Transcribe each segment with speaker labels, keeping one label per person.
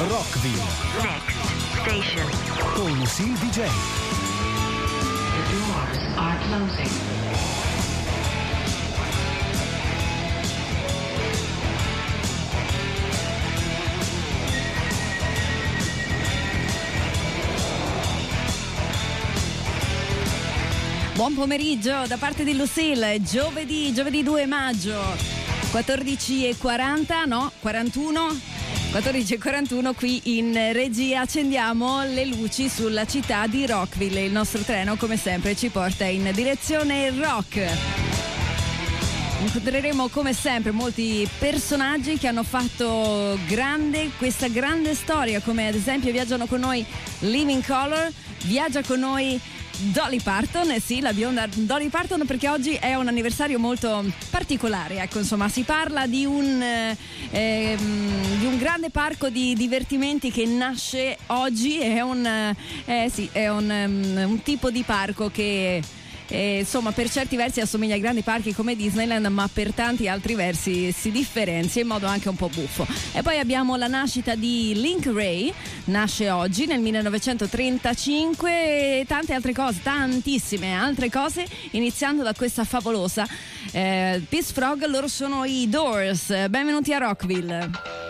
Speaker 1: Rockville.
Speaker 2: Next station.
Speaker 1: Con Lucille DJ.
Speaker 2: The doors are closing.
Speaker 3: Buon pomeriggio da parte di Lucille, giovedì 2 maggio, 14:40, no, 41, 14:41 qui in regia. Accendiamo le luci sulla città di Rockville. Il nostro treno, come sempre, ci porta in direzione rock. Incontreremo come sempre molti personaggi che hanno fatto questa grande storia, come ad esempio viaggiano con noi Living Colour, viaggia con noi Dolly Parton, sì, la bionda Dolly Parton, perché oggi è un anniversario molto particolare, ecco, insomma, si parla di un grande parco di divertimenti che nasce oggi, è un tipo di parco che insomma per certi versi assomiglia ai grandi parchi come Disneyland, ma per tanti altri versi si differenzia in modo anche un po' buffo. E poi abbiamo la nascita di Link Wray, nasce oggi nel 1935, e tante altre cose, tantissime altre cose, iniziando da questa favolosa Peace Frog. Loro sono i Doors. Benvenuti a Rockville.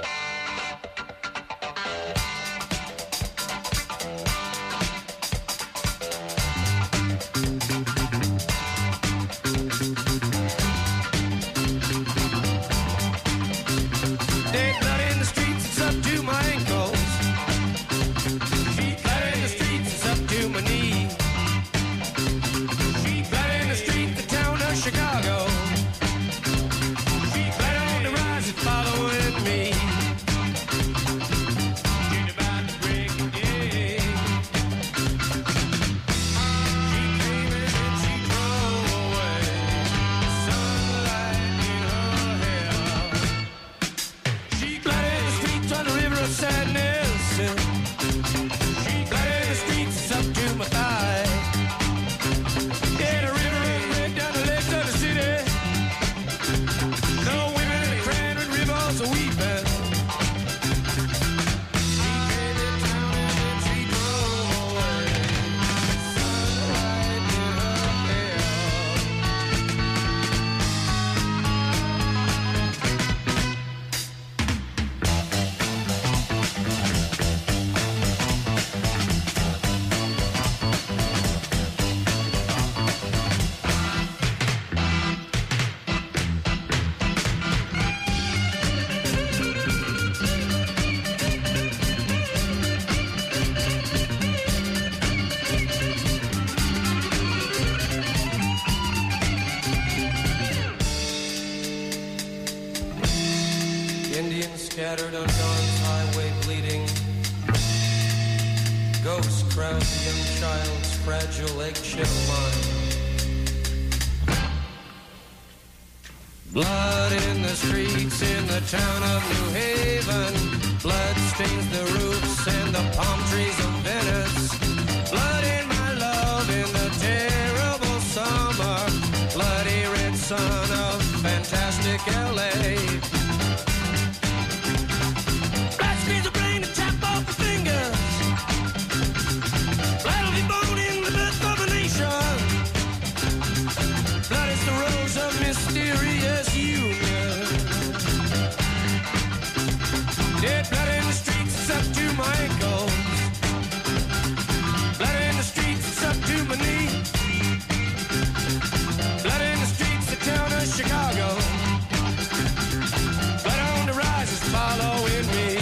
Speaker 4: Scattered on Dawn's highway bleeding. Ghosts crowd the young child's fragile eggshell mind. Blood in the streets in the town of New Haven. Blood stains the roofs and the palm trees of Venice. Blood in my love in the terrible summer. Bloody red sun of fantastic LA. Mysterious union. Dead blood in the streets, it's up to my ankles. Blood in the streets, it's up to my knee. Blood in the streets, the town of Chicago. Blood on the rise is following me.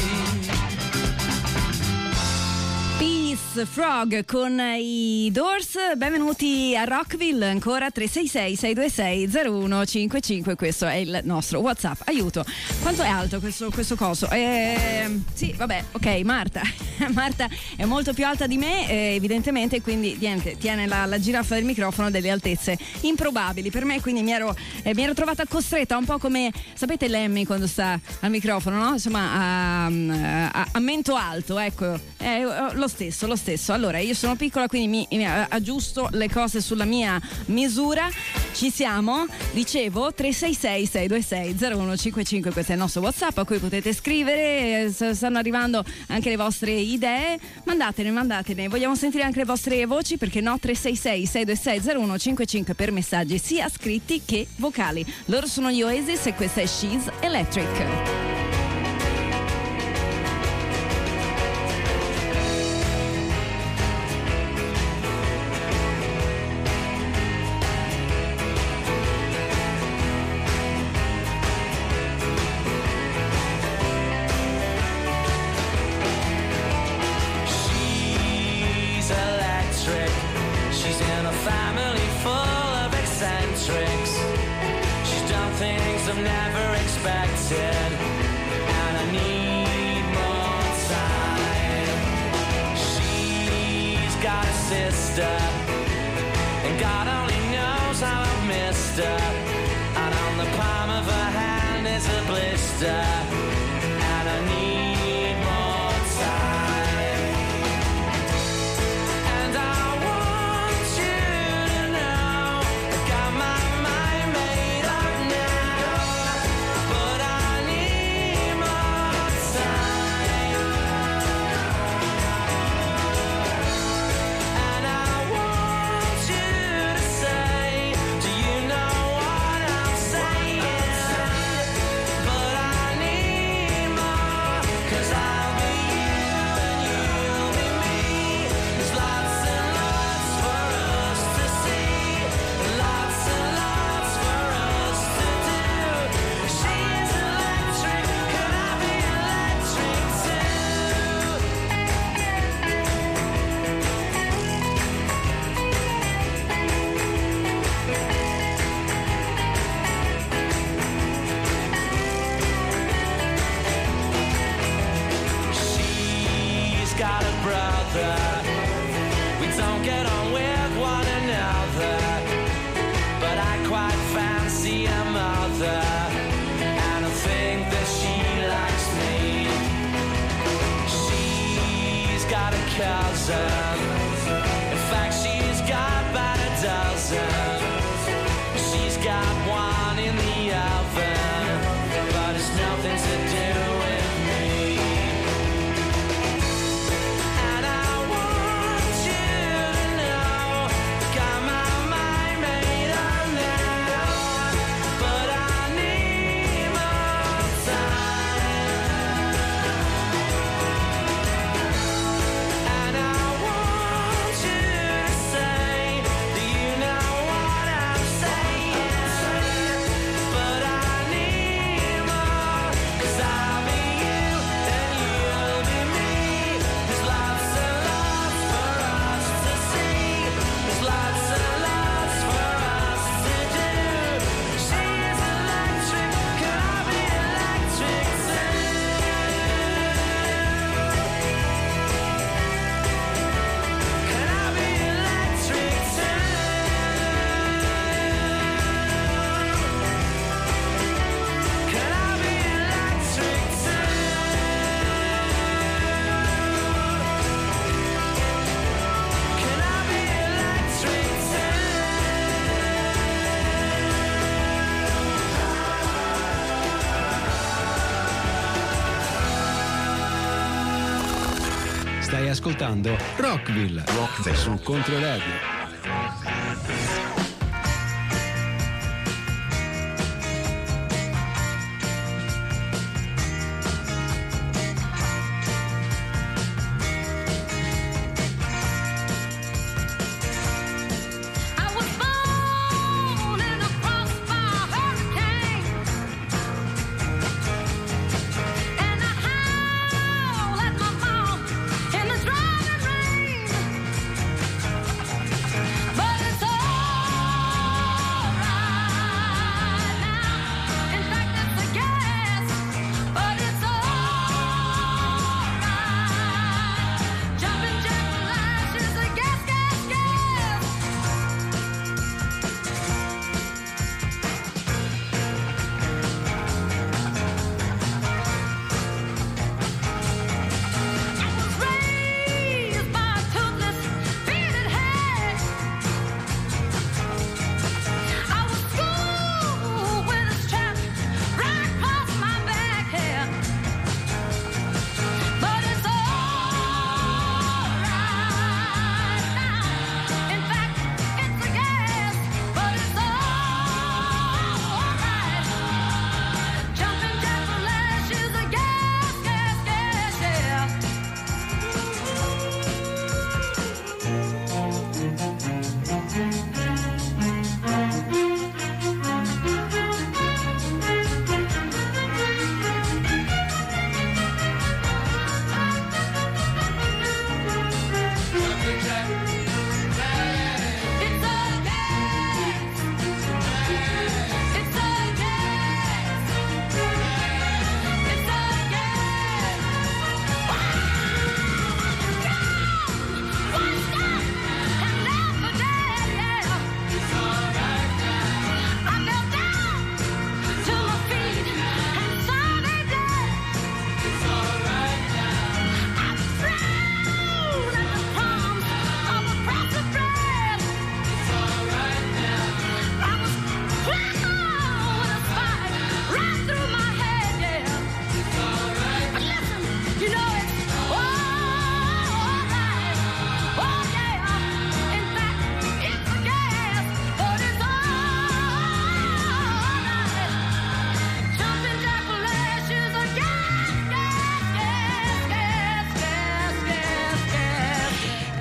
Speaker 3: Peace Frog con i Doors. Benvenuti a Rockville, ancora 366-626-0155. Questo è il nostro WhatsApp. Aiuto, quanto è alto questo coso? Sì, vabbè, ok, Marta è molto più alta di me, evidentemente, quindi niente, tiene la giraffa del microfono delle altezze improbabili per me, quindi mi ero trovata costretta, un po' come, sapete, Lemmy quando sta al microfono, no? Insomma, a mento alto, ecco, lo stesso. stesso. Allora, io sono piccola, quindi mi aggiusto le cose sulla mia misura. Ci siamo, dicevo, 366 626 0155, questo è il nostro WhatsApp a cui potete scrivere. Stanno arrivando anche le vostre idee, mandatene, vogliamo sentire anche le vostre voci, perché no? 366 626 0155 per messaggi sia scritti che vocali. Loro sono gli Oasis e questa è She's Electric.
Speaker 1: And God only knows how I've missed her. And on the palm of her hand is a blister. And I need more time. And I want you to know I got my mind made up now. But I need more time. And I want you to say, do you know what I'm saying? But I need more, 'cause I'll be you and you'll be me. There's lots and lots for us to see, lots and lots for us to do. She's electric, could I be electric too? She's got a brother. We don't get on with one another, but I quite fancy a mother, and I think that she likes me. She's got a cousin. In fact, she's got about a dozen. She's got one in the oven, but it's nothing to do with me. And I want you to know, got my mind made up now, but I need more time. And I want you to say, do you know what I'm saying? But I need more, 'cause I'll be you and you'll be me. There's lots and lots for us to see. There's lots and lots for us to do. She's electric, can I be electric too? Can I be electric too? Can I be electric too? Can I be electric
Speaker 5: Stai ascoltando Rockville su Controradio.
Speaker 6: I was born in a crossfire hurricane, and I howl at my mom in the driving rain.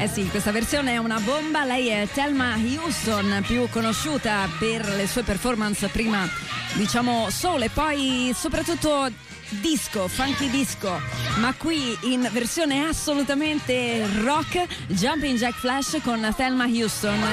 Speaker 3: Eh sì, questa versione è una bomba. Lei è Thelma Houston, più conosciuta per le sue performance prima, diciamo, soul e poi soprattutto disco, funky disco, ma qui in versione assolutamente rock, Jumping Jack Flash con Thelma Houston.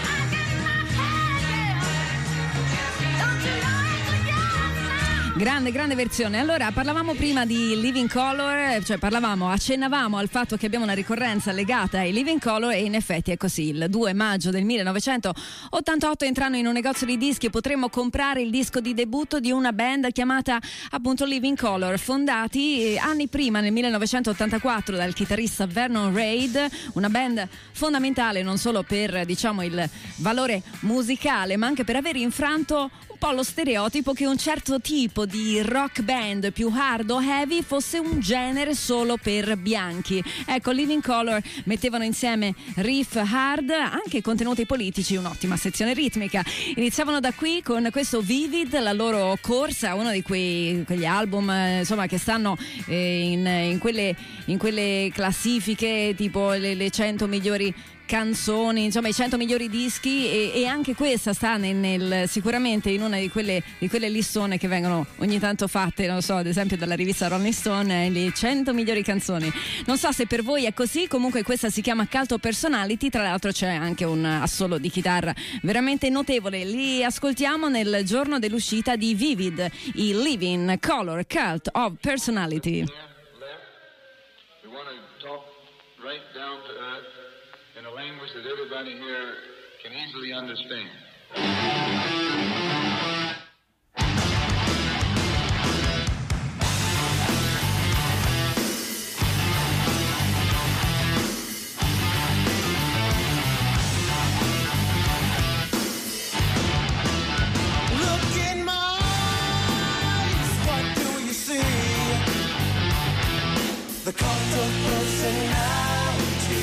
Speaker 3: Grande, grande versione. Allora, parlavamo prima di Living Color, cioè accennavamo al fatto che abbiamo una ricorrenza legata ai Living Color e in effetti è così. Il 2 maggio del 1988 entrano in un negozio di dischi e potremmo comprare il disco di debutto di una band chiamata appunto Living Color, fondati anni prima, nel 1984, dal chitarrista Vernon Reid, una band fondamentale non solo per, diciamo, il valore musicale, ma anche per aver infranto un po' lo stereotipo che un certo tipo di rock band più hard o heavy fosse un genere solo per bianchi. Ecco, Living Color mettevano insieme riff hard, anche contenuti politici, un'ottima sezione ritmica. Iniziavano da qui con questo Vivid, la loro corsa, uno di quegli album insomma che stanno in quelle classifiche tipo le 100 migliori canzoni, insomma i 100 migliori dischi, e anche questa sta sicuramente in una di quelle listone che vengono ogni tanto fatte, non so, ad esempio dalla rivista Rolling Stone, le 100 migliori canzoni. Non so se per voi è così, comunque questa si chiama Cult of Personality, tra l'altro c'è anche un assolo di chitarra veramente notevole. Li ascoltiamo nel giorno dell'uscita di Vivid, i Living Color Cult of Personality.
Speaker 7: We want to talk right down to earth in a language that everybody here can easily understand.
Speaker 1: Look in my eyes, what do you see? The cult of personality.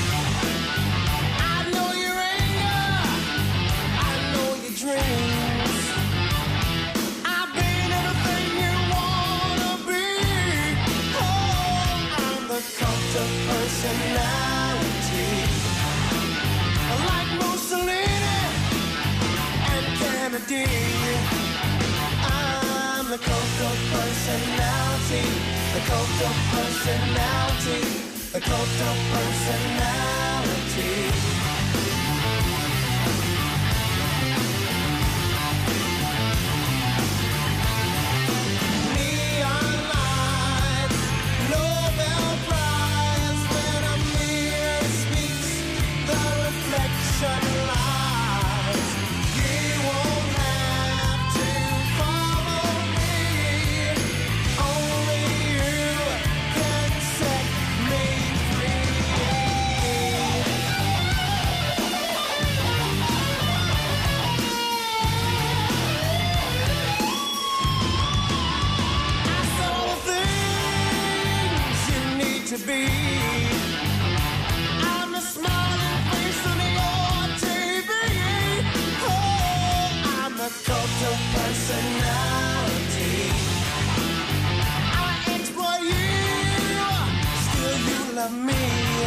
Speaker 1: I know your anger, I know your dreams. I've been everything you wanna be. Oh, I'm the cult of personality. Like Mussolini and Kennedy, I'm the cult of personality, the cult of personality, the cult of personality. Neon lights, Nobel Prize, when a mirror speaks, the reflection lies. You won't have to follow me, only you can set me free. I saw the things you need to be. I'm the smiling face on your TV. Oh, I'm the cult of personality. I exploit you, still you love me.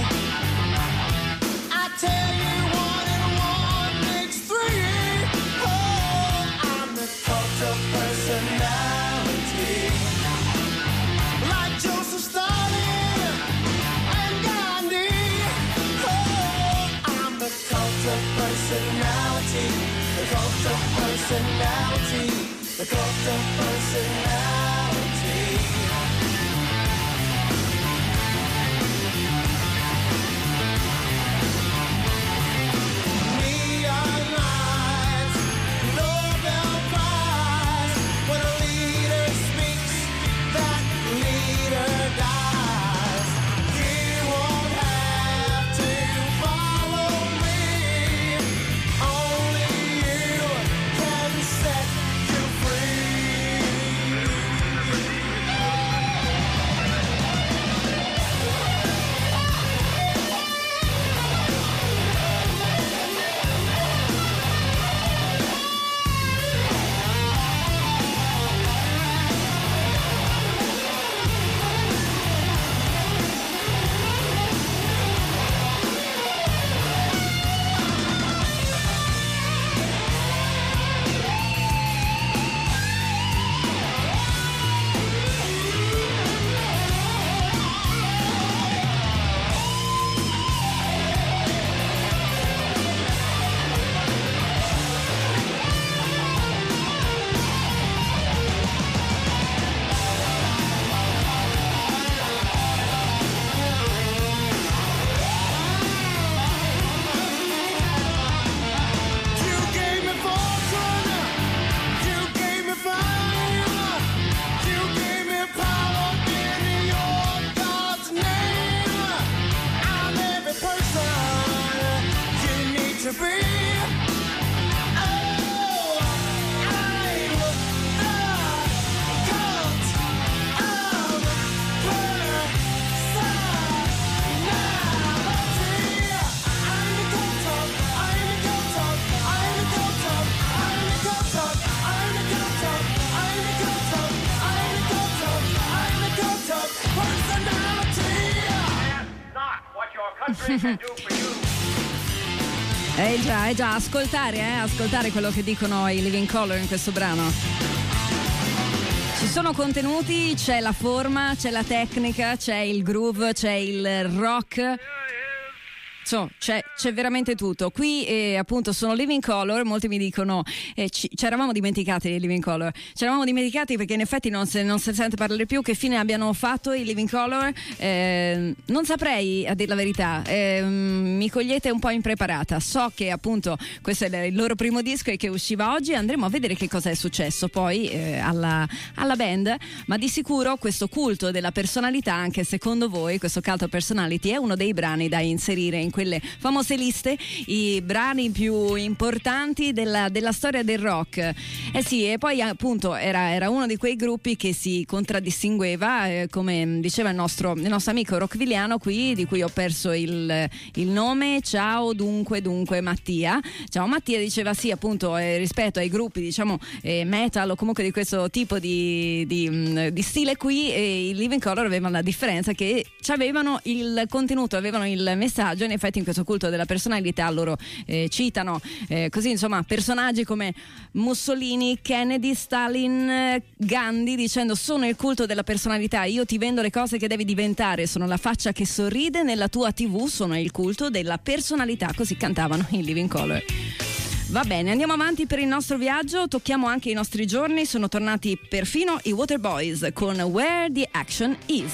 Speaker 1: I tell you 1 and 1 makes 3. Oh, I'm the cult of personality. Like Joseph Stalin and Gandhi. Oh, I'm the cult of personality, the cult of personality, the cult of personality. Neon lights, Nobel Prize, when a leader speaks, that leader dies. You won't have to follow me, only you can set you free.
Speaker 8: country can do for you.
Speaker 3: Già, ascoltare quello che dicono i Living Colour in questo brano. Ci sono contenuti, c'è la forma, c'è la tecnica, c'è il groove, c'è il rock. So, c'è veramente tutto. Qui appunto sono Living Colour. Molti mi dicono ci eravamo dimenticati di Living Colour. Ci eravamo dimenticati perché in effetti non si sente parlare più. Che fine abbiano fatto i Living Colour? Non saprei, a dir la verità. Mi cogliete un po' impreparata. So che appunto questo è il loro primo disco e che usciva oggi. Andremo a vedere che cosa è successo poi alla band. Ma di sicuro questo culto della personalità, anche secondo voi questo cult of personality, è uno dei brani da inserire in quelle famose liste, i brani più importanti della storia del rock. Sì, e poi appunto era uno di quei gruppi che si contraddistingueva, come diceva il nostro amico rockvilliano qui, di cui ho perso il nome. Ciao dunque Mattia. Ciao Mattia, diceva sì, appunto, rispetto ai gruppi diciamo metal o comunque di questo tipo di stile qui, i Living Colour avevano la differenza che avevano il contenuto, avevano il messaggio. In effetti in questo culto della personalità loro citano così insomma personaggi come Mussolini, Kennedy, Stalin, Gandhi, dicendo: sono il culto della personalità, io ti vendo le cose che devi diventare, sono la faccia che sorride nella tua TV, sono il culto della personalità. Così cantavano i Living Colour. Va bene, andiamo avanti per il nostro viaggio, tocchiamo anche i nostri giorni. Sono tornati perfino i Waterboys con Where the Action Is.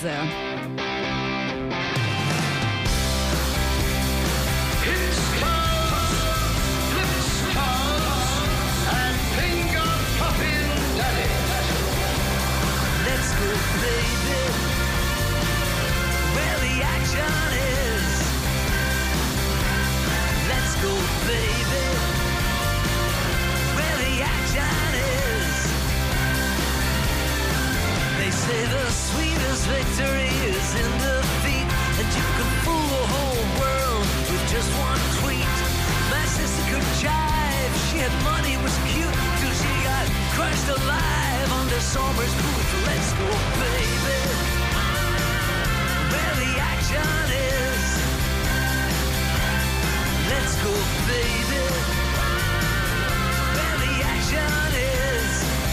Speaker 1: Victory is in defeat, and you can fool the whole world with just one tweet. My sister could jive, she had money, was cute, till she got crushed alive under Somers' booth. Let's go, baby, where the action is. Let's go, baby, where the action is.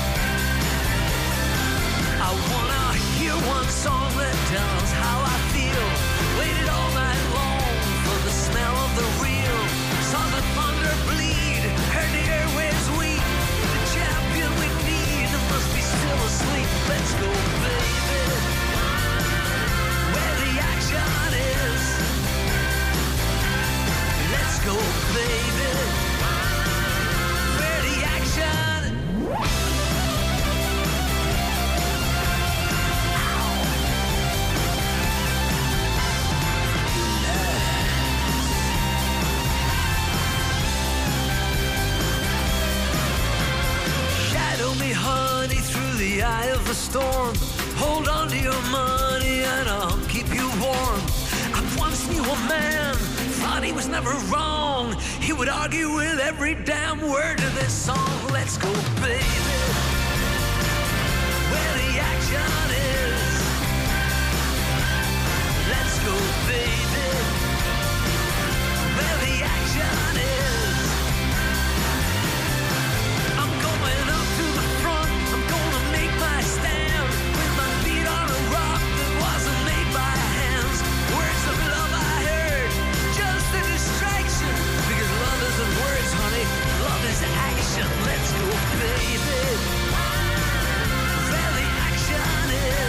Speaker 1: I wanna hear one song that tells how I feel. Waited all night long for the smell of the real. Saw the thunder bleed, heard the airwaves weep. The champion we need must be still asleep. Let's go, baby, where the action is. Let's go, baby, where the action is. Honey, through the eye of the storm, hold on to your money and I'll keep you warm. I once knew a man, thought he was never wrong. He would argue with every damn word of this song. Let's go, baby, where the action is. Let's go, baby, where the action is. Action, let's go, baby. Where the action is.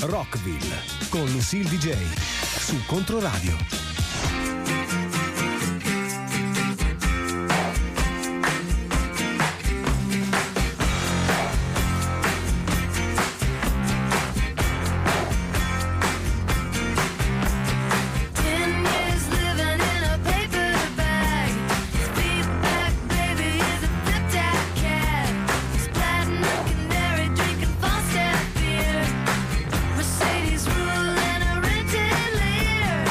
Speaker 5: Rockville con Lucille DJ su Controradio.
Speaker 6: Mercedes rule and a rented Lear.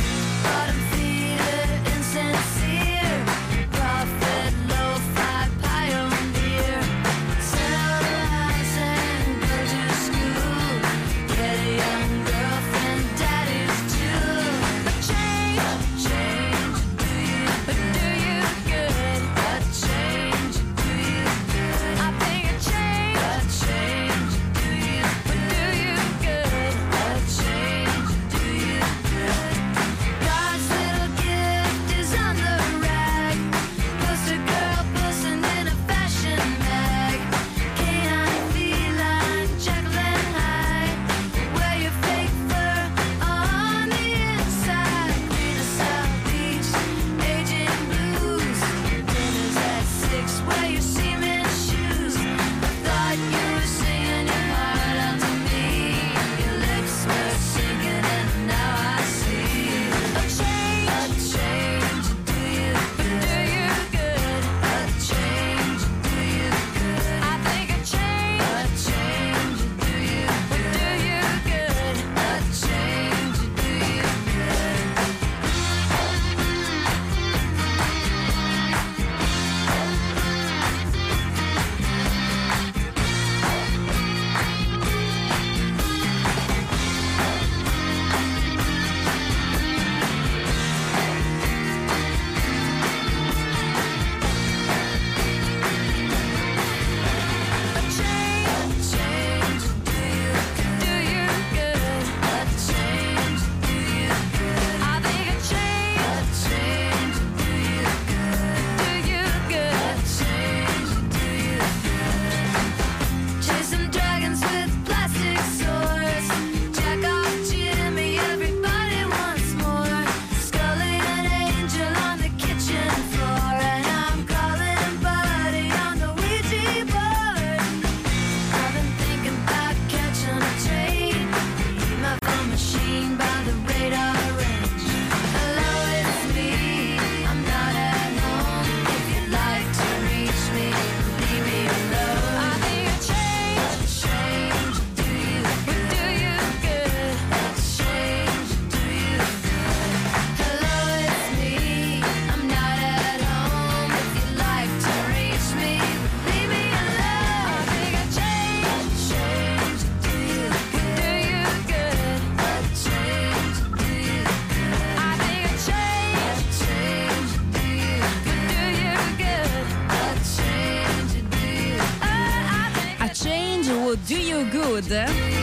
Speaker 3: Do You Good,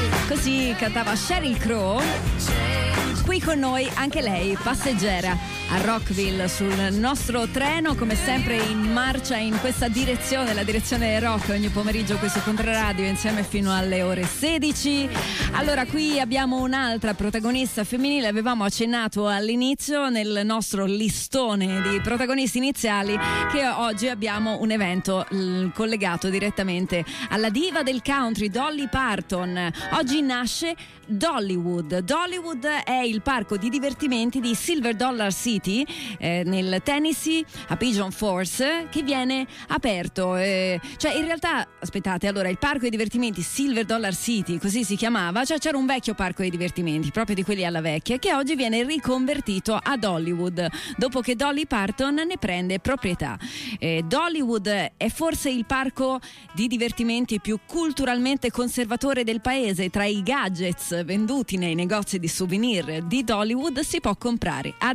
Speaker 3: così cantava Sheryl Crow. Qui con noi anche lei, passeggera a Rockville sul nostro treno, come sempre in marcia in questa direzione, la direzione rock, ogni pomeriggio qui su Controradio insieme fino alle ore 16. Allora, qui abbiamo un'altra protagonista femminile, avevamo accennato all'inizio nel nostro listone di protagonisti iniziali che oggi abbiamo un evento collegato direttamente alla diva del country Dolly Parton. Oggi nasce Dollywood. Dollywood è il parco di divertimenti di Silver Dollar City nel Tennessee a Pigeon Forge, che viene aperto, cioè in realtà aspettate, allora il parco di divertimenti Silver Dollar City, così si chiamava, cioè c'era un vecchio parco di divertimenti proprio di quelli alla vecchia, che oggi viene riconvertito a Dollywood dopo che Dolly Parton ne prende proprietà. Dollywood è forse il parco di divertimenti più culturalmente conservatore del paese. Tra i gadgets venduti nei negozi di souvenir di Dollywood si può comprare ad esempio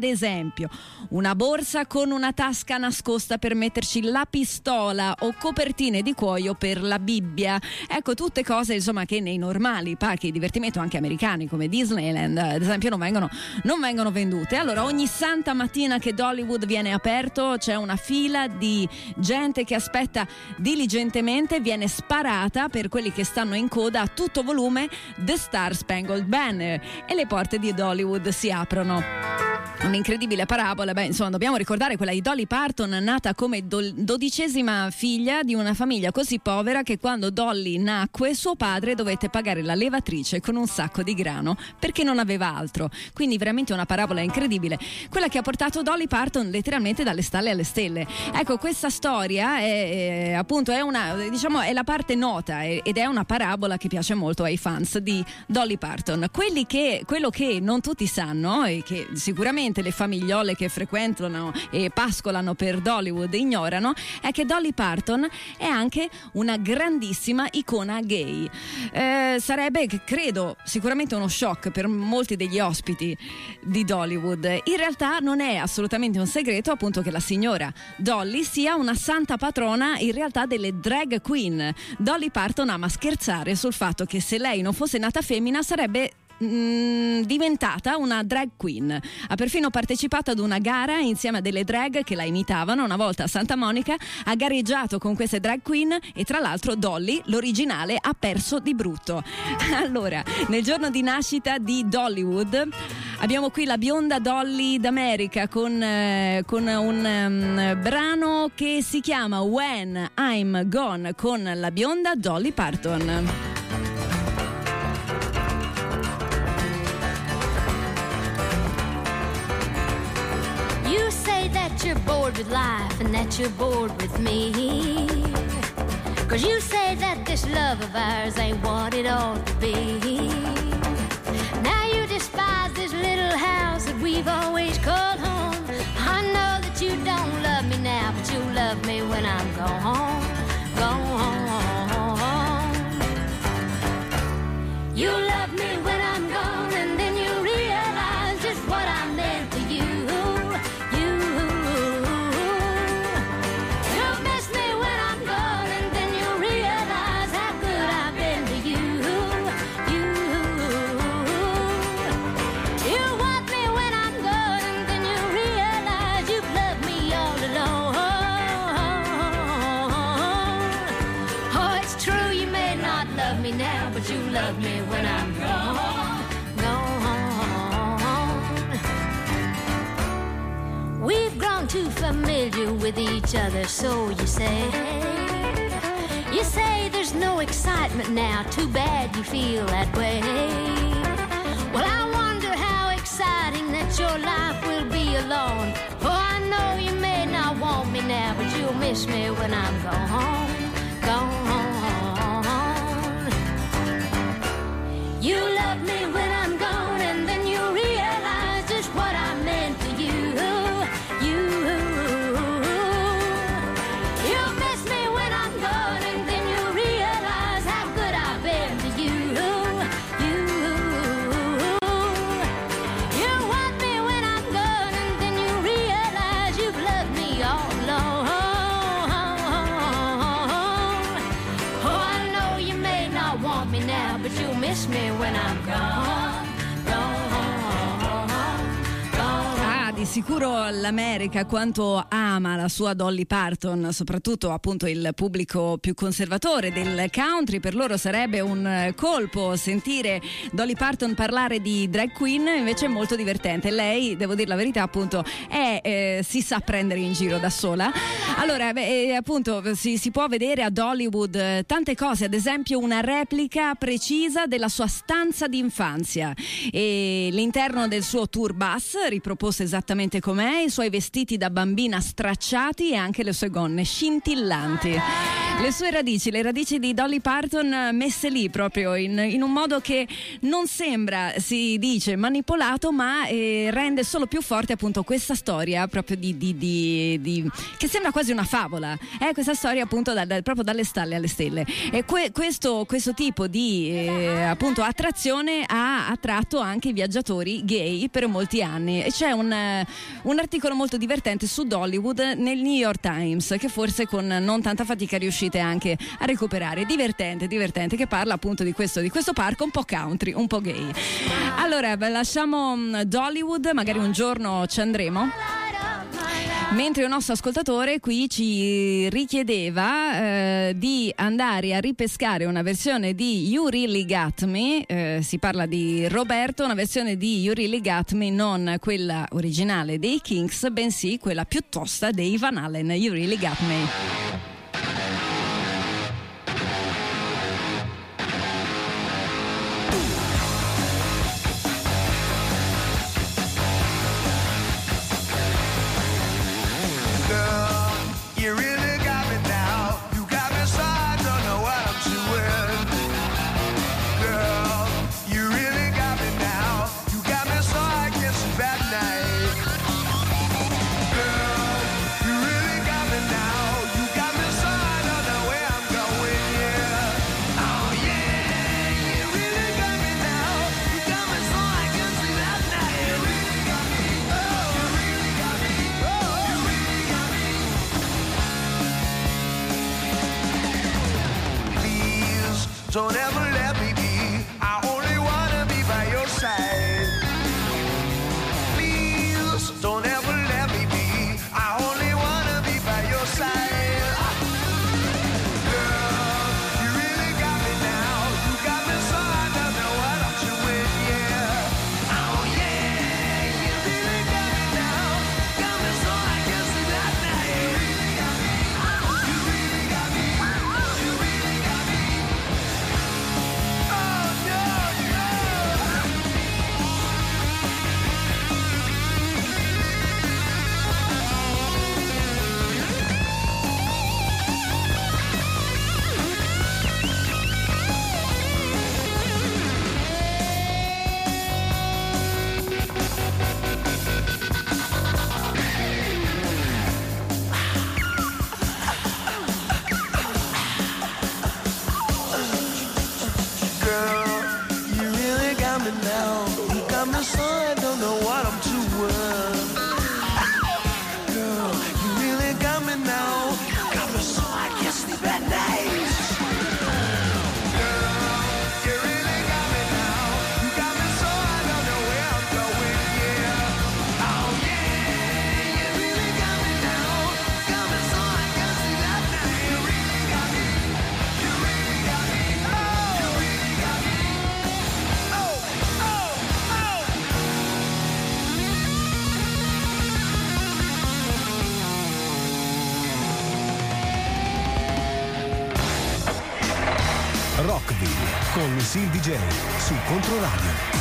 Speaker 3: esempio una borsa con una tasca nascosta per metterci la pistola o copertine di cuoio per la Bibbia. Ecco, tutte cose insomma che nei normali parchi di divertimento anche americani come Disneyland ad esempio non vengono vendute. Allora ogni santa mattina che Dollywood viene aperto c'è una fila di gente che aspetta diligentemente, viene sparata per quelli che stanno in coda a tutto volume The Star Spangled Banner e le porte di Dollywood si aprono. Un'incredibile parabola, insomma dobbiamo ricordare quella di Dolly Parton, nata come 12ª figlia di una famiglia così povera che quando Dolly nacque suo padre dovette pagare la levatrice con un sacco di grano perché non aveva altro. Quindi veramente una parabola incredibile, quella che ha portato Dolly Parton letteralmente dalle stalle alle stelle. Ecco, questa storia è appunto è una, diciamo, è la parte nota ed è una parabola che piace molto ai fans di Dolly Parton. Quello che non tutti sanno e che sicuramente le famigliole che frequentano e pascolano per Dollywood ignorano è che Dolly Parton è anche una grandissima icona gay. Sarebbe, credo, sicuramente uno shock per molti degli ospiti di Dollywood. In realtà non è assolutamente un segreto appunto che la signora Dolly sia una santa patrona in realtà delle drag queen. Dolly Parton ama scherzare sul fatto che se lei non fosse nata femmina sarebbe diventata una drag queen. Ha perfino partecipato ad una gara insieme a delle drag che la imitavano. Una volta a Santa Monica ha gareggiato con queste drag queen e tra l'altro Dolly, l'originale, ha perso di brutto. Allora, nel giorno di nascita di Dollywood abbiamo qui la bionda Dolly d'America con un brano che si chiama When I'm Gone con la bionda Dolly Parton.
Speaker 6: You say that you're bored with life and that you're bored with me. 'Cause you say that this love of ours ain't what it ought to be. Now you despise this little house that we've always called home. I know that you don't love me now, but you'll love me when I'm gone, gone. You love me when I'm gone and then you realize just what I meant to you. But you love me when I'm gone, gone. We've grown too familiar with each other, so you say. You say there's no excitement now, too bad you feel that way. Well, I wonder how exciting that your life will be alone. Oh, I know you may not want me now, but you'll miss me when I'm gone, gone. You love me when I'm gone and then you realize just what I meant to you. You miss me when I'm gone and then you realize how good I've been to you. You want me when I'm gone and then you realize you've loved me all along. Oh, I know you may not want me now, but you'll miss me when I'm gone, gone.
Speaker 3: Di sicuro l'America quanto ama la sua Dolly Parton, soprattutto appunto il pubblico più conservatore del country. Per loro sarebbe un colpo sentire Dolly Parton parlare di drag queen, invece è molto divertente. Lei, devo dire la verità, appunto si sa prendere in giro da sola. Allora appunto si può vedere a Dollywood tante cose, ad esempio una replica precisa della sua stanza d'infanzia e l'interno del suo tour bus riproposto esattamente com'è, i suoi vestiti da bambina stracciati e anche le sue gonne scintillanti. Le sue radici, le radici di Dolly Parton messe lì proprio in un modo che non sembra, si dice, manipolato, ma rende solo più forte appunto questa storia proprio di che sembra quasi una favola. Questa storia appunto proprio dalle stalle alle stelle. E questo tipo di appunto attrazione ha attratto anche i viaggiatori gay per molti anni. E c'è un un articolo molto divertente su Dollywood nel New York Times, che forse con non tanta fatica riuscite anche a recuperare. Divertente, che parla appunto di questo parco un po' country, un po' gay. Allora, lasciamo Dollywood, magari un giorno ci andremo. Mentre un nostro ascoltatore qui ci richiedeva di andare a ripescare una versione di You Really Got Me, si parla di Roberto, una versione di You Really Got Me, non quella originale dei Kinks, bensì quella più tosta dei Van Halen, You Really Got Me.
Speaker 8: You really got me now. You got me so I don't know what I'm doing. Girl, you really got me now. You got me so I can sleep at night. Girl, you really got me now. You got me so I don't know where I'm going, yeah. Oh yeah, you really got me now. You got me so I can sleep at night. You really got me. Oh, you really got me. Oh, you really got me. Please don't ever let me be. I only wanna be by your side. Please don't ever let me be. I only wanna be by your side. Girl, you really got me now. You got me so I don't know what I'm doing, yeah. Oh yeah, you really got me now. Got me so I can sleep at night. You really got me. You really got me. You really got me. Oh no, no. Girl, you really got me now. You got me so I don't know what I'm doing. Girl, you really got me now. You got me so I can't sleep at night. Girl, you really got me now. You got me so I don't know where I'm going, yeah. Oh yeah, you really got me now. Got me so I can't sleep at night. You really got me. You really got me. Oh, you really got me. Oh, oh, oh.
Speaker 5: Rockville con Lucille DJ su Controradio.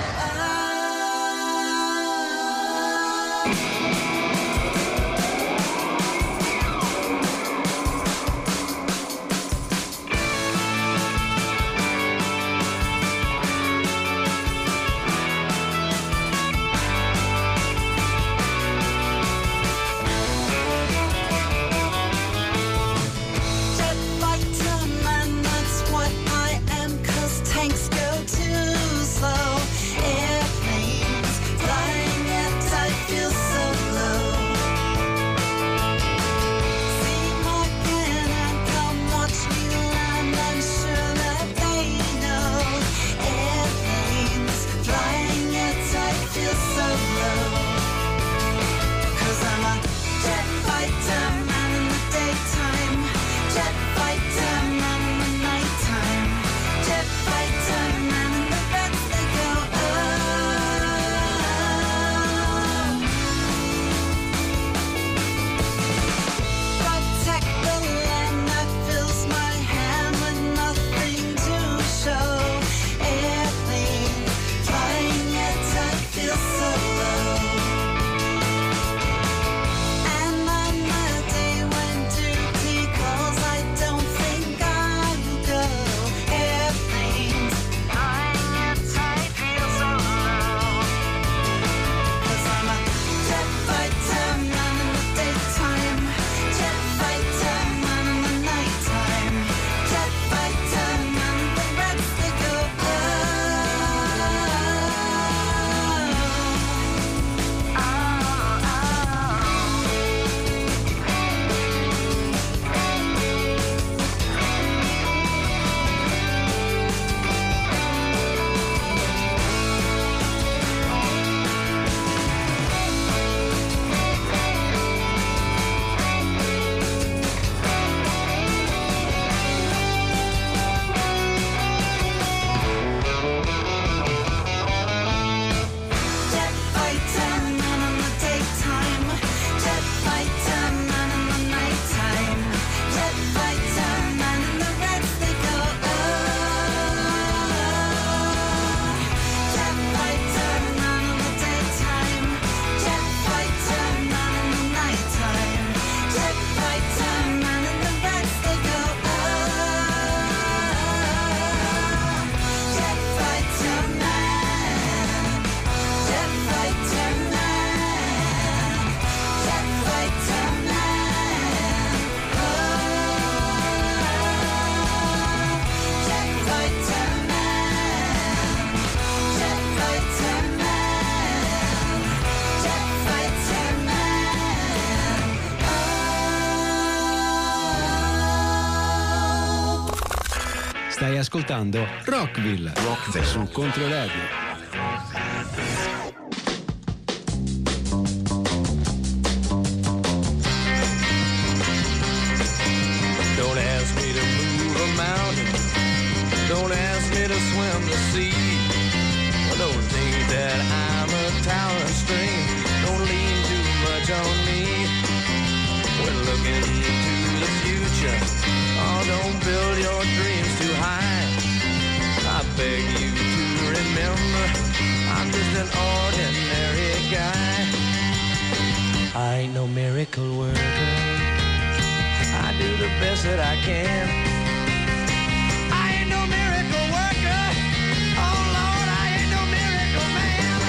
Speaker 9: Jet fighter man, that's what I am, 'cause tanks go too slow.
Speaker 5: Stai ascoltando Rockville su Controradio.
Speaker 4: Don't ask me to move a mountain. Don't ask me to swim the sea. Well, don't think that I'm a tower string. Don't lean too much on me. We're looking to the future. Oh, don't build your dreams too high. I beg you to remember, I'm just an ordinary guy. I ain't no miracle worker. I do the best that I can. I ain't no miracle worker. Oh Lord, I ain't no miracle man.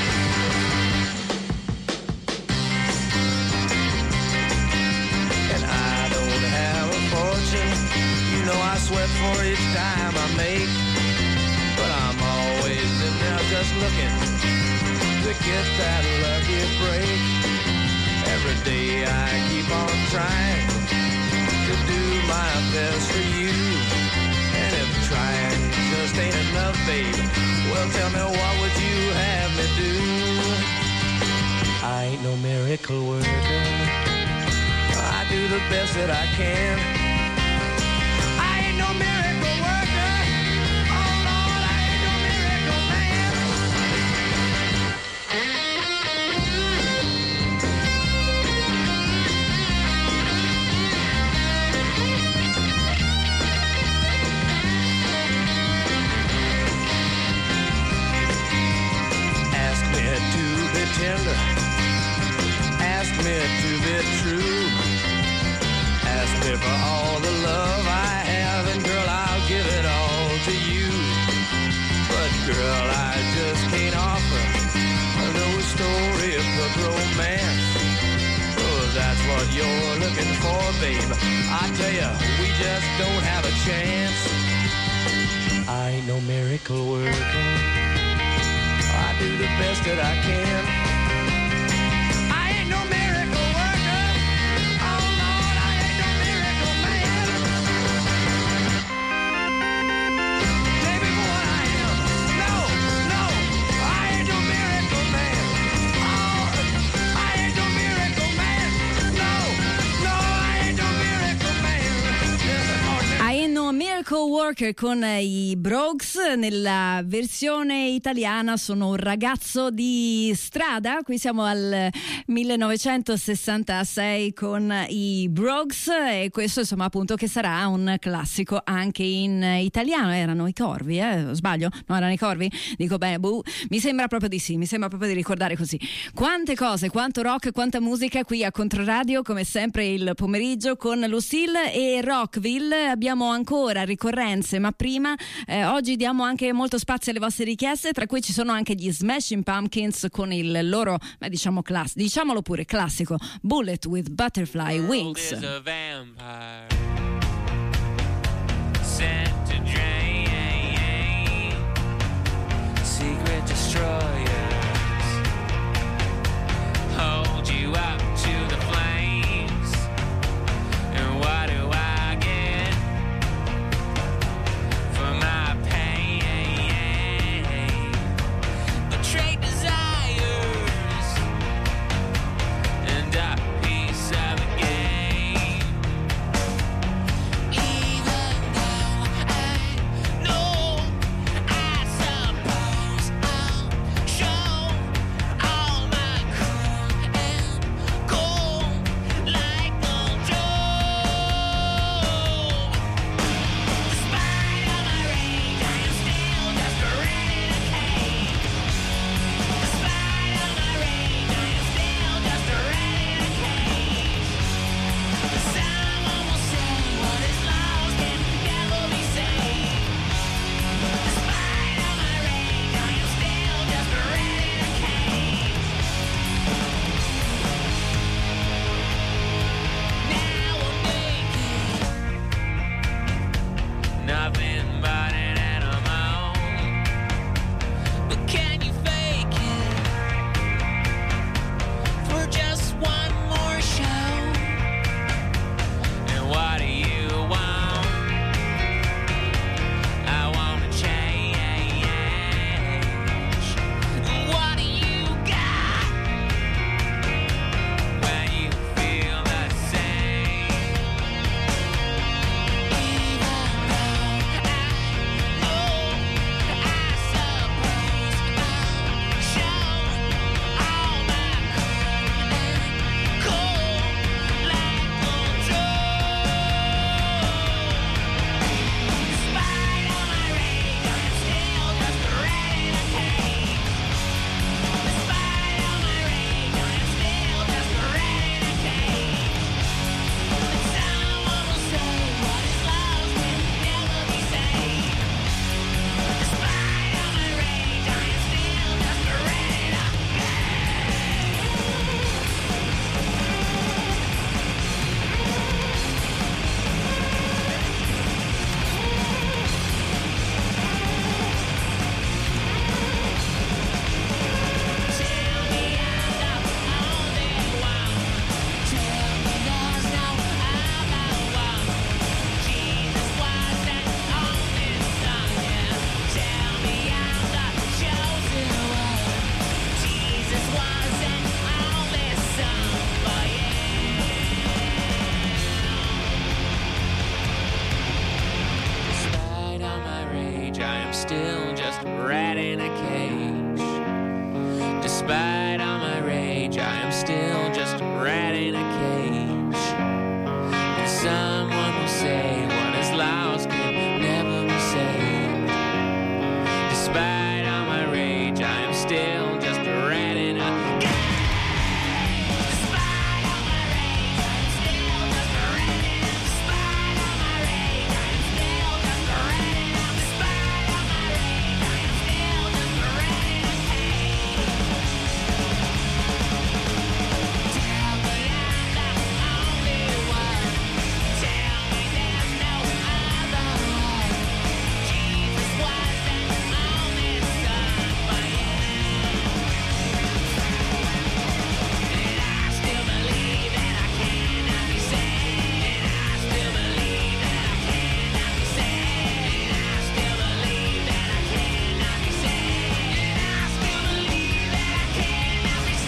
Speaker 4: And I don't have a fortune. You know I sweat for each dime I make. But I'm always in there just looking to get that lucky break. Every day I keep on trying to do my best for you. And if trying just ain't enough, babe, well, tell me, what would you have me do? I ain't no miracle worker. I do the best that I can. I ain't no miracle worker. Oh Lord, I ain't no miracle man. Ask me to be tender. Ask me to be true. Ask me for all the love I have, and girl, I'll give it all to you. But girl, I just can't offer no storybook romance. Oh, that's what you're looking for, babe. I tell you, we just don't have a chance. I ain't no miracle worker. I do the best that I can. I ain't no miracle worker. Oh Lord, I ain't no miracle man. Maybe for what I am. No, no, I ain't no miracle man. Oh, I ain't no miracle man. No, no, I ain't no miracle man.
Speaker 3: I Ain't No Miracle Worker con i Brogues. Nella versione italiana sono un ragazzo di strada. Qui siamo al 1966 con i Brogues, e questo insomma appunto che sarà un classico anche in italiano. Erano i Corvi, sbaglio? No, erano i Corvi? Dico bene, mi sembra proprio di sì, mi sembra proprio di ricordare così. Quante cose, quanto rock, quanta musica qui a Controradio, come sempre il pomeriggio con Lucille e Rockville. Abbiamo ancora ricorrenze, ma prima oggi diamo anche molto spazio alle vostre richieste, tra cui ci sono anche gli Smashing Pumpkins con il loro, diciamolo pure, classico Bullet with Butterfly Wings.
Speaker 9: There's a vampire sent to drain secret destroyers, hold you up to the flames. And what do I get for my pain? Betrayed desires and a piece of the game. still just a rat in a cage. Despite all my rage, I am still just a rat in a cage. And someone will say what is lost can never be saved. Despite all my rage, I am still just a rat in a cage. Despite all my rage, I am still just a rat in a cage. Despite all my rage, I am still just a rat in a cage. Despite all my rage, I am still just a rat in a cage. Tell me I'm the only one. Tell me there's no other one. Jesus was the only son for you. And I still believe that I cannot be saved. And I still believe that I cannot be saved. And I still believe that I cannot be saved. And I still believe that I cannot be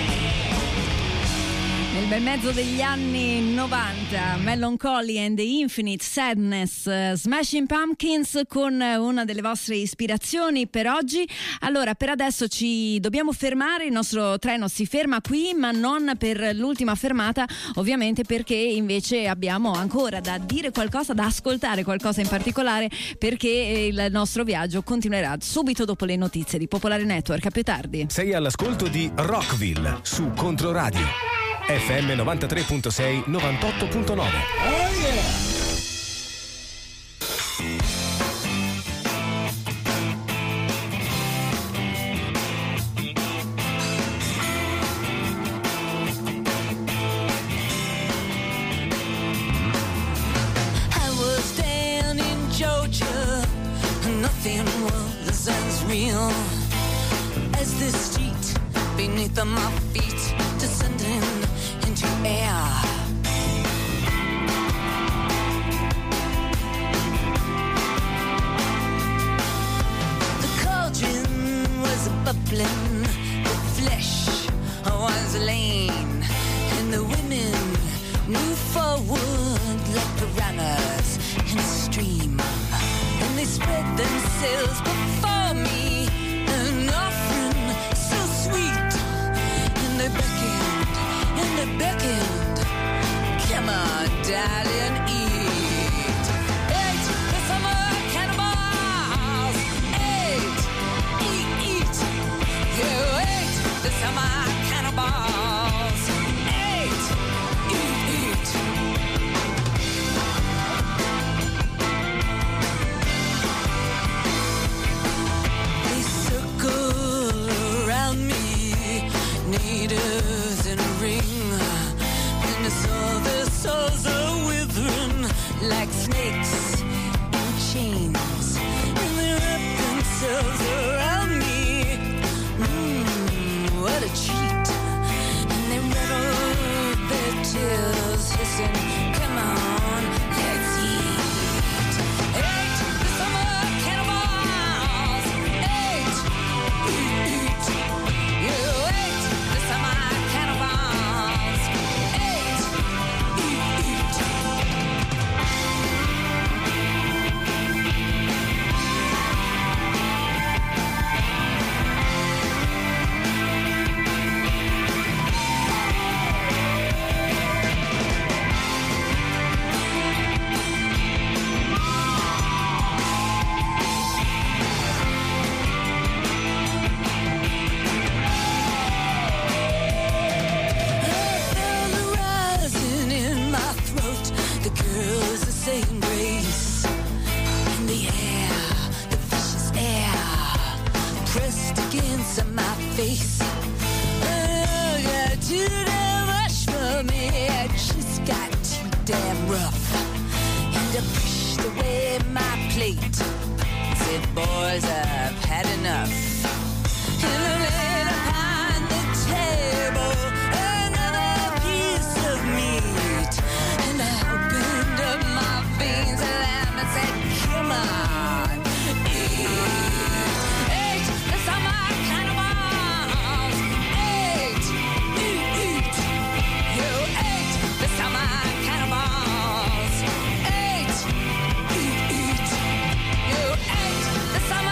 Speaker 9: saved.
Speaker 3: Nel bel mezzo degli anni 90, Melancholy and the Infinite Sadness, Smashing Pumpkins con una delle vostre ispirazioni per oggi. Allora, per adesso ci dobbiamo fermare, il nostro treno si ferma qui, ma non per l'ultima fermata, ovviamente, perché invece abbiamo ancora da dire qualcosa, da ascoltare qualcosa in particolare, perché il nostro viaggio continuerà subito dopo le notizie di Popolare Network. A più tardi.
Speaker 5: Sei all'ascolto di Rockville su Controradio FM 93.6 98.9.
Speaker 1: I was down in Georgia, nothing was as real as the street beneath my feet, descending into air. The cauldron was bubbling, the flesh was lean, and the women moved forward like piranhas in a stream, and they spread themselves before me, an offering so sweet, and they beckoned, come on darling, eat the summer cannibals, eat, you ate the summer cannibals, eat. They circle around me, natives in a ring, and I saw their souls are withering like snakes in chains, and they wrap themselves around me. What a treat! And they rattle their tails, hissing, come on, let's eat. Eat the summer cannibals, eat. You ate the summer cannibals, eat. face. Oh, yeah, too damn much for me. I just got too damn rough. And I pushed away my plate. Said, boys, I've had enough. And I laid upon the table another piece of meat. And I opened up my veins and I said, come on, eat the summer cannibals. Eat. You ate the summer cannibals. Eat. You ate the summer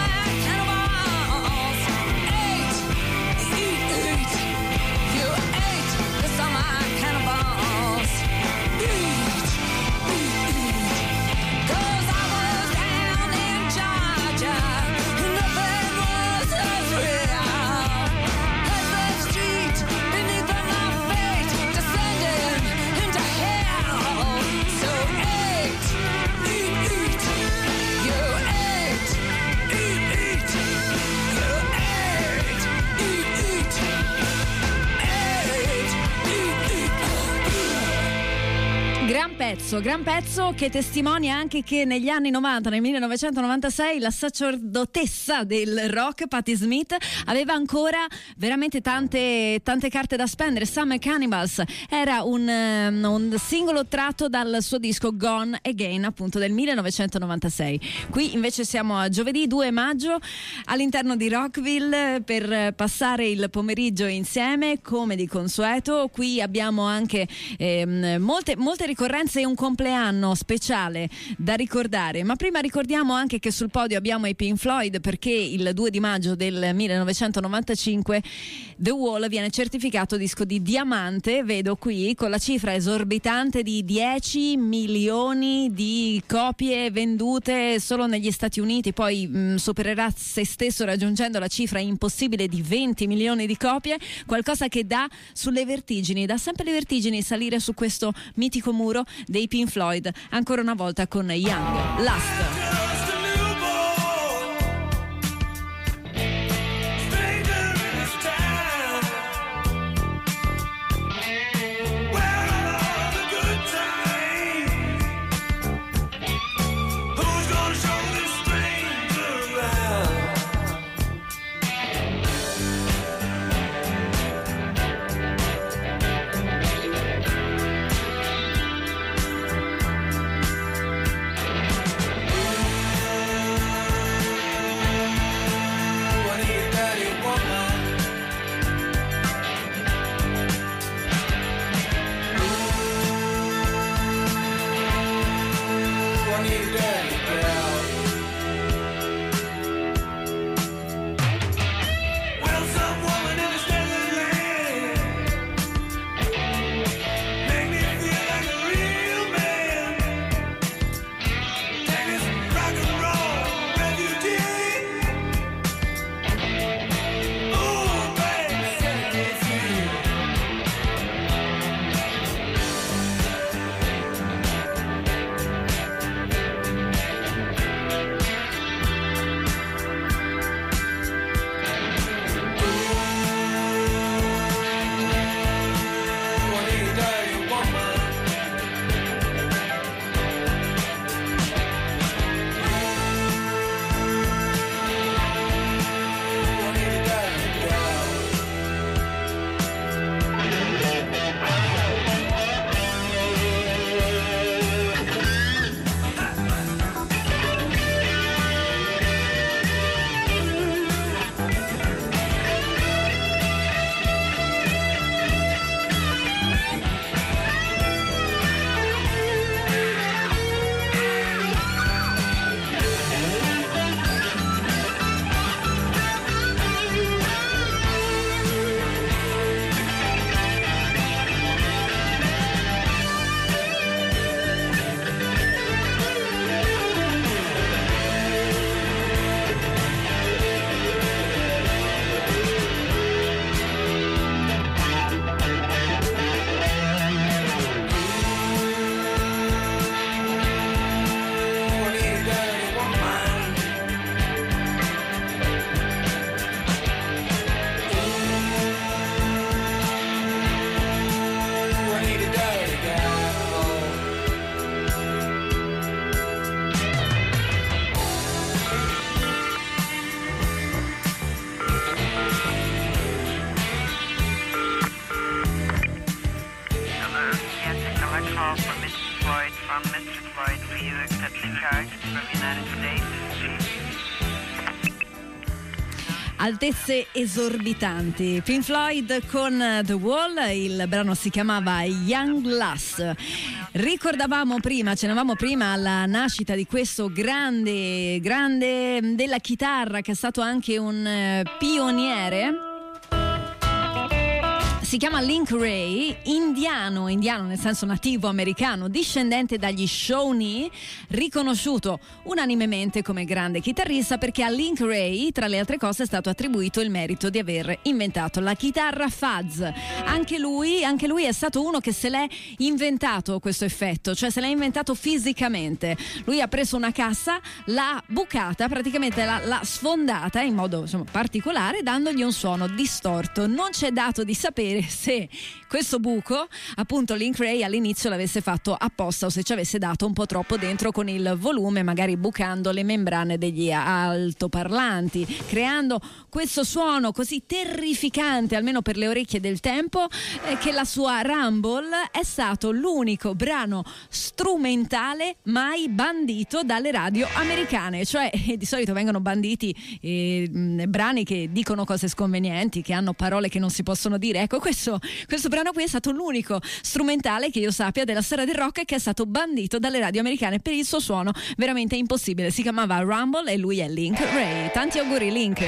Speaker 3: gran pezzo che testimonia anche che negli anni 90, nel 1996, la sacerdotessa del rock, Patti Smith, aveva ancora veramente tante carte da spendere. Summer Cannibals era un singolo tratto dal suo disco Gone Again, appunto del 1996. Qui invece siamo a giovedì 2 maggio all'interno di Rockville per passare il pomeriggio insieme come di consueto. Qui abbiamo anche molte ricorrenze e un compleanno speciale da ricordare, ma prima ricordiamo anche che sul podio abbiamo i Pink Floyd, perché il 2 di maggio del 1995 The Wall viene certificato disco di diamante, vedo qui, con la cifra esorbitante di 10 milioni di copie vendute solo negli Stati Uniti, poi supererà se stesso raggiungendo la cifra impossibile di 20 milioni di copie, qualcosa che dà sulle vertigini, dà sempre le vertigini salire su questo mitico muro dei Pink Floyd, ancora una volta con Young Last. Altezze esorbitanti. Pink Floyd con The Wall, il brano si chiamava Young Lass. Ricordavamo prima, cenavamo prima alla nascita di questo grande della chitarra che è stato anche un pioniere. Si chiama Link Wray, indiano nel senso nativo americano, discendente dagli Shawnee, riconosciuto unanimemente come grande chitarrista perché a Link Wray, tra le altre cose, è stato attribuito il merito di aver inventato la chitarra fuzz. Anche lui è stato uno che se l'è inventato questo effetto, cioè se l'è inventato fisicamente. Lui ha preso una cassa, l'ha bucata, praticamente l'ha sfondata in modo particolare, dandogli un suono distorto. Non c'è dato di sapere se questo buco, appunto, Link Wray all'inizio l'avesse fatto apposta o se ci avesse dato un po' troppo dentro con il volume, magari bucando le membrane degli altoparlanti, creando questo suono così terrificante, almeno per le orecchie del tempo, che la sua Rumble è stato l'unico brano strumentale mai bandito dalle radio americane. Cioè, di solito vengono banditi brani che dicono cose sconvenienti, che hanno parole che non si possono dire. Ecco, questo brano qui è stato l'unico strumentale che io sappia della storia del rock che è stato bandito dalle radio americane per il suo suono veramente impossibile. Si chiamava Rumble e lui è Link Wray. Tanti auguri, Link.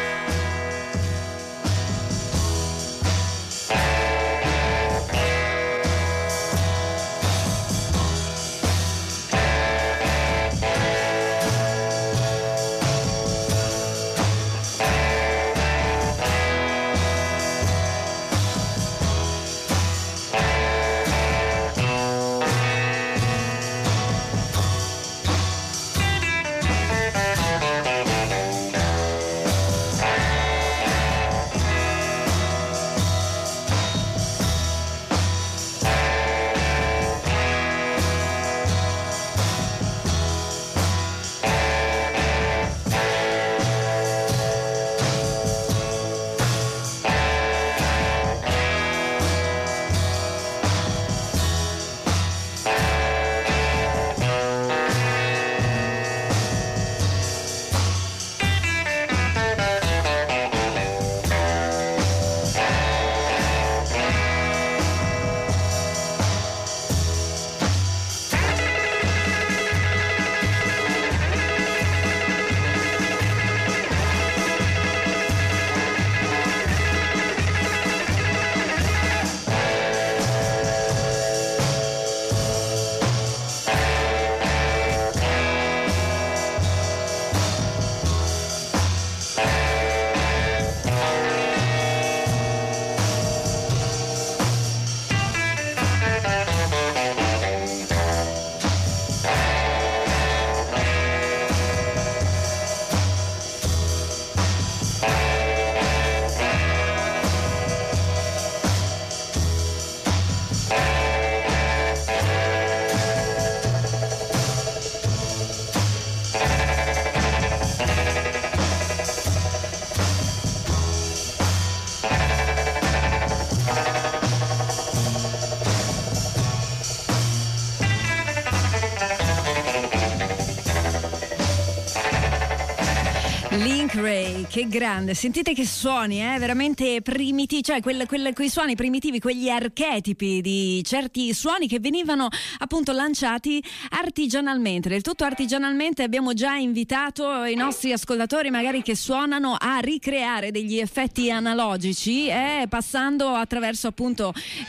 Speaker 3: Link Wray, che grande, sentite che suoni, veramente primitivi, cioè quei suoni primitivi, quegli archetipi di certi suoni che venivano appunto lanciati artigianalmente, del tutto artigianalmente. Abbiamo già invitato i nostri ascoltatori magari che suonano a ricreare degli effetti analogici, passando attraverso appunto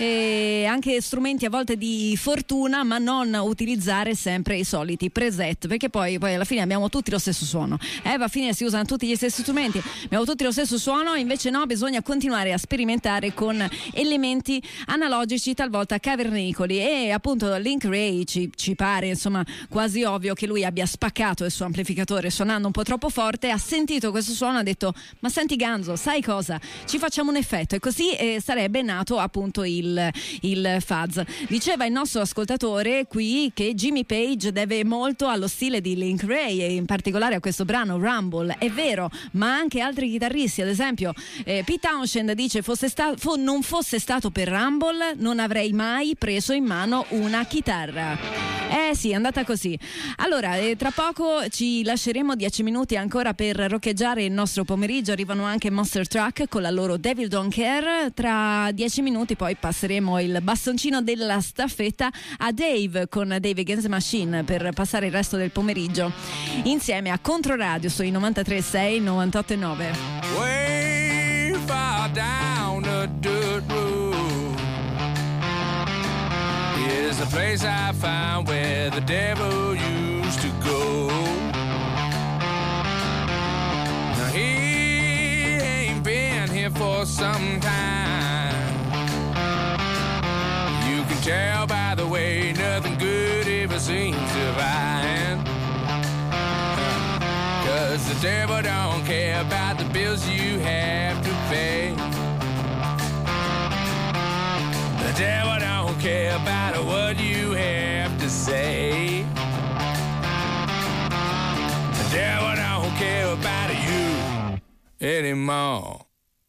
Speaker 3: anche strumenti a volte di fortuna, ma non utilizzare sempre i soliti preset, perché poi alla fine abbiamo tutti lo stesso suono, alla fine si usano tutti gli stessi strumenti, abbiamo tutti lo stesso suono, invece no, bisogna continuare a sperimentare con elementi analogici talvolta cavernicoli. E appunto Link Wray ci pare insomma quasi ovvio che lui abbia spaccato il suo amplificatore suonando un po' troppo forte, ha sentito questo suono, ha detto ma senti Ganzo, sai cosa, ci facciamo un effetto, e così sarebbe nato appunto il fuzz. Diceva il nostro ascoltatore qui che Jimmy Page deve molto allo stile di Link Wray e in particolare a questo brano Rumble. È vero, ma anche altri chitarristi, ad esempio Pete Townshend dice non fosse stato per Rumble non avrei mai preso in mano una chitarra. Sì, è andata così. Allora, tra poco ci lasceremo 10 minuti ancora per roccheggiare il nostro pomeriggio. Arrivano anche Monster Truck con la loro Devil Don't Care. Tra 10 minuti poi passeremo il bastoncino della staffetta a Dave con Dave Against the Machine per passare il resto del pomeriggio insieme a Controradio sui 93.6, 98.9.
Speaker 4: Way far down the dirt road is the place I found where the devil used to go. Now he ain't been here for some time. You can tell by the way nothing good ever seems to find. 'Cause the devil don't care about the bills you have to pay.
Speaker 9: The devil don't care about what you have to say. The devil don't care about you anymore.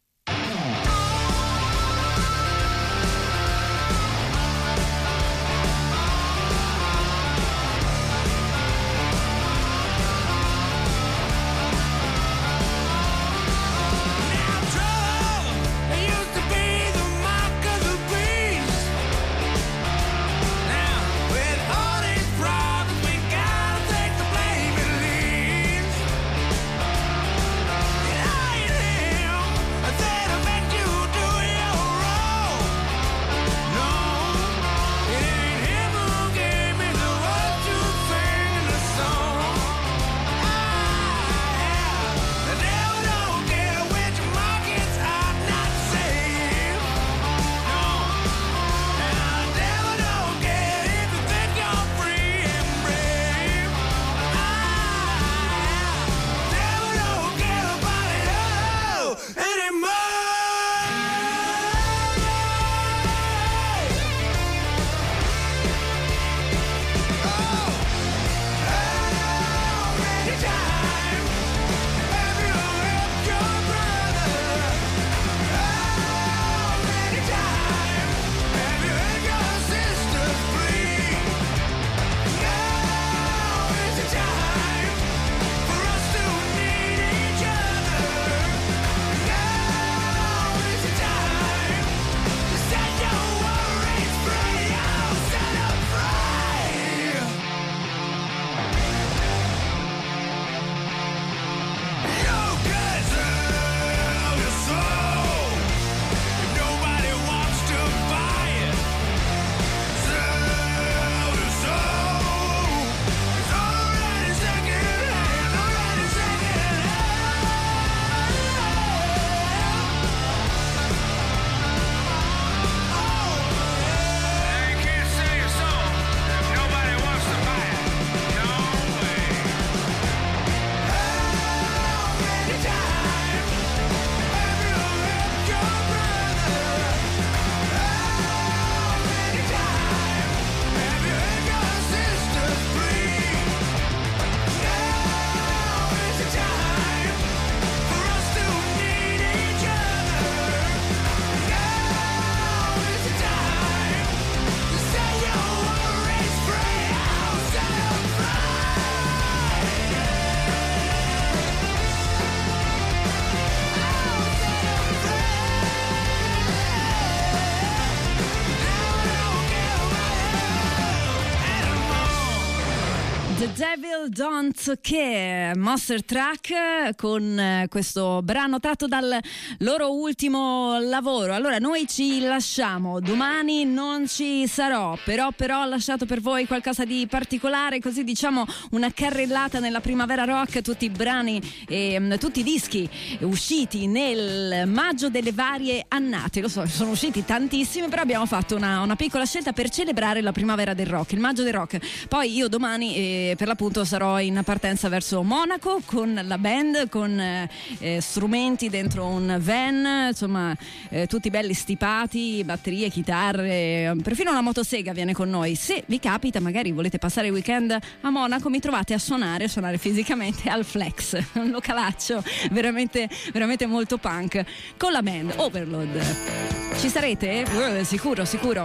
Speaker 3: The Devil Don't Care, Monster Truck, con questo brano tratto dal loro ultimo lavoro. Allora noi ci lasciamo, domani non ci sarò, però ho lasciato per voi qualcosa di particolare, così diciamo una carrellata nella primavera rock, tutti i brani e tutti i dischi usciti nel maggio delle varie annate. Lo so, sono usciti tantissimi, però abbiamo fatto una piccola scelta per celebrare la primavera del rock, il maggio del rock. Poi io domani per l'appunto sarò in partenza verso Monaco con la band, con strumenti dentro un van, insomma tutti belli stipati, batterie, chitarre, perfino una motosega viene con noi. Se vi capita, magari volete passare il weekend a Monaco, mi trovate a suonare fisicamente al Flex, un localaccio veramente, veramente molto punk, con la band Overload. Ci sarete? Sicuro.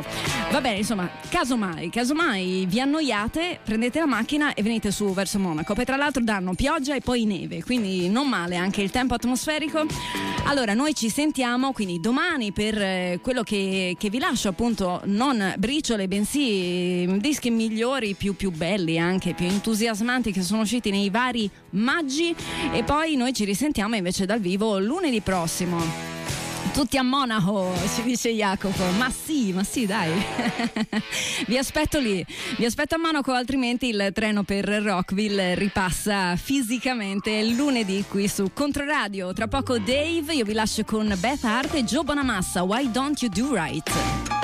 Speaker 3: Va bene, insomma, casomai vi annoiate, prendete la macchina e venite su verso Monaco. Poi tra l'altro danno pioggia e poi neve, quindi non male anche il tempo atmosferico. Allora noi ci sentiamo quindi domani per quello che vi lascio, appunto, non briciole bensì dischi migliori, più belli, anche più entusiasmanti, che sono usciti nei vari maggi. E poi noi ci risentiamo invece dal vivo lunedì prossimo. Tutti a Monaco, ci dice Jacopo. Ma sì, dai. Vi aspetto lì, vi aspetto a Monaco, altrimenti il treno per Rockville ripassa fisicamente lunedì qui su Controradio. Tra poco Dave, io vi lascio con Beth Hart e Joe Bonamassa, Why Don't You Do Right?